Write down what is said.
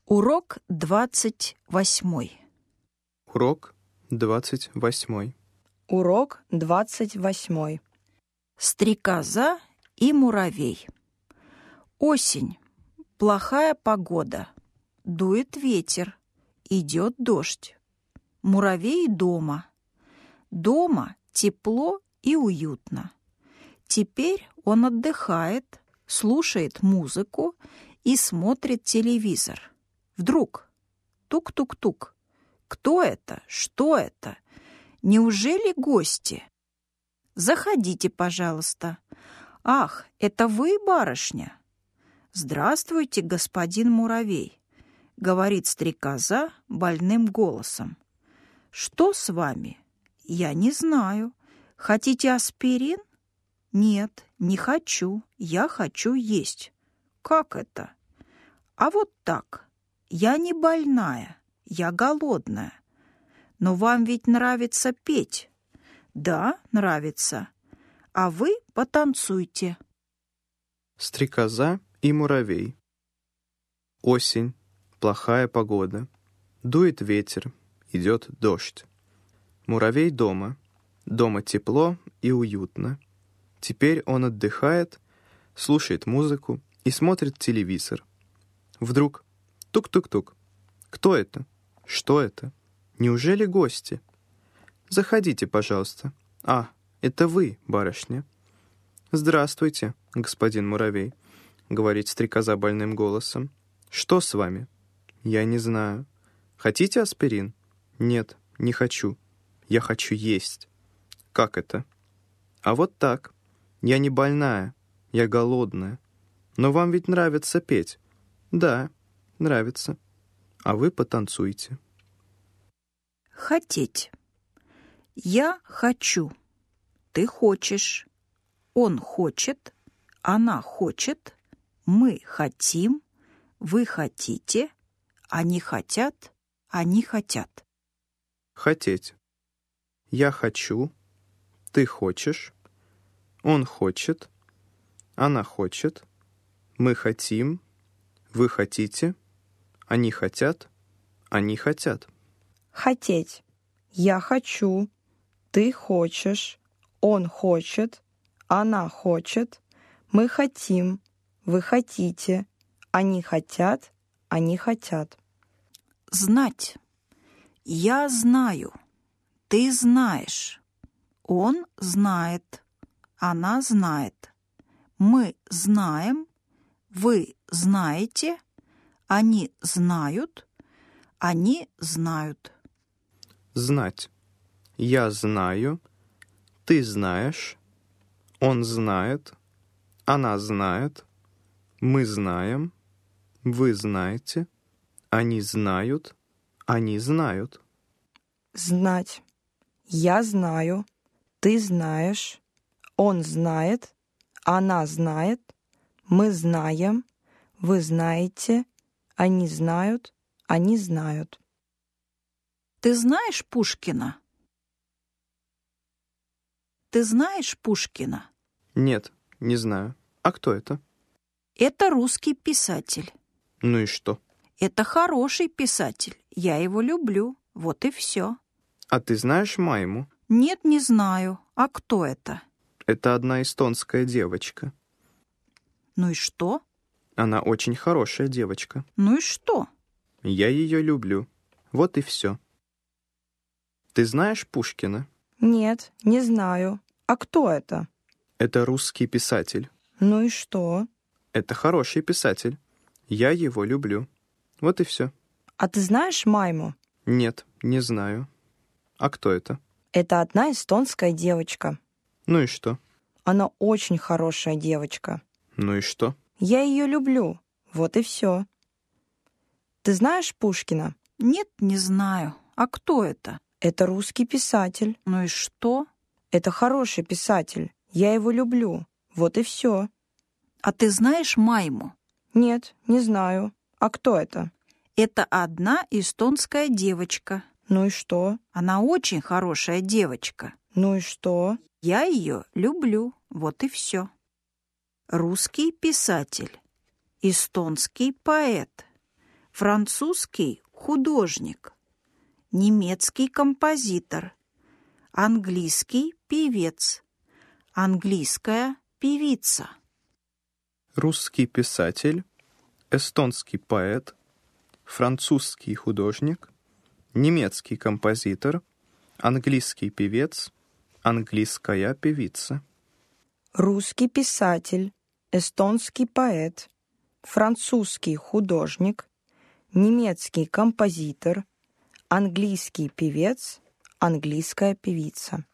Урок 28. Урок 28. Урок 28. Стрекоза и муравей. Осень. Плохая погода. Дует ветер. Идет дождь. Муравей дома. Дома тепло и уютно. Теперь он отдыхает, слушает музыку и смотрит телевизор. Вдруг тук-тук-тук. Кто это? Что это? Неужели гости? Заходите, пожалуйста. Ах, это вы, барышня? Здравствуйте, господин муравей, говорит стрекоза больным голосом. Что с вами? Я не знаю. Хотите аспирин? Нет, не хочу. Я хочу есть. Как это? А вот так. Я не больная. Я голодная. Но вам ведь нравится петь. Да, нравится. А вы потанцуйте. Стрекоза и муравей. Осень. Плохая погода. Дует ветер. Идет дождь. Муравей дома. Дома тепло и уютно. Теперь он отдыхает, слушает музыку и смотрит телевизор. Вдруг тук-тук-тук. Кто это? Что это? Неужели гости? Заходите, пожалуйста. А, это вы, барышня. Здравствуйте, господин муравей, говорит стрекоза больным голосом. Что с вами? Я не знаю. Хотите аспирин? Нет, не хочу. Я хочу есть. Как это? А вот так. Я не больная, я голодная. Но вам ведь нравится петь? Да, нравится. А вы потанцуйте. Хотеть. Я хочу. Ты хочешь. Он хочет. Она хочет. Мы хотим. Вы хотите. Они хотят. Они хотят. Хотеть. Я хочу. Ты хочешь. Он хочет. Она хочет. Мы хотим. Вы хотите. Они хотят. Они хотят. Хотеть. Я хочу. Ты хочешь. Он хочет. Она хочет. Мы хотим. Вы хотите. Они хотят. Они хотят. Знать. Я знаю. Ты знаешь. Он знает. Она знает. Мы знаем. Вы знаете. Они знают. Они знают. Знать. Я знаю. Ты знаешь. Он знает. Она знает. Мы знаем. Вы знаете. Они знают. Они знают. Знать. Я знаю. Ты знаешь. Он знает. Она знает. Мы знаем. Вы знаете. Они знают. Они знают. Ты знаешь Пушкина? Ты знаешь Пушкина? Нет, не знаю. А кто это? Это русский писатель. Ну и что? Это хороший писатель. Я его люблю. Вот и все. А ты знаешь Майму? Нет, не знаю. А кто это? Это одна эстонская девочка. Ну и что? Она очень хорошая девочка. Ну и что? Я ее люблю. Вот и все. Ты знаешь Пушкина? Нет, не знаю. А кто это? Это русский писатель. Ну и что? Это хороший писатель. Я его люблю. Вот и все. А ты знаешь Майму? Нет, не знаю. А кто это? Это одна эстонская девочка. Ну и что? Она очень хорошая девочка. Ну и что? Я ее люблю. Вот и все. Ты знаешь Пушкина? Нет, не знаю. А кто это? Это русский писатель. Ну и что? Это хороший писатель. Я его люблю. Вот и все. А ты знаешь Майму? Нет, не знаю. А кто это? Это одна эстонская девочка. Ну и что? Она очень хорошая девочка. Ну и что? Я ее люблю. Вот и все. Русский писатель. Эстонский поэт. французский художник, немецкий композитор, английский певец, английская певица, русский писатель, эстонский поэт, французский художник, немецкий композитор, английский певец, английская певица. Русский писатель, эстонский поэт, французский художник, немецкий композитор, английский певец, английская певица.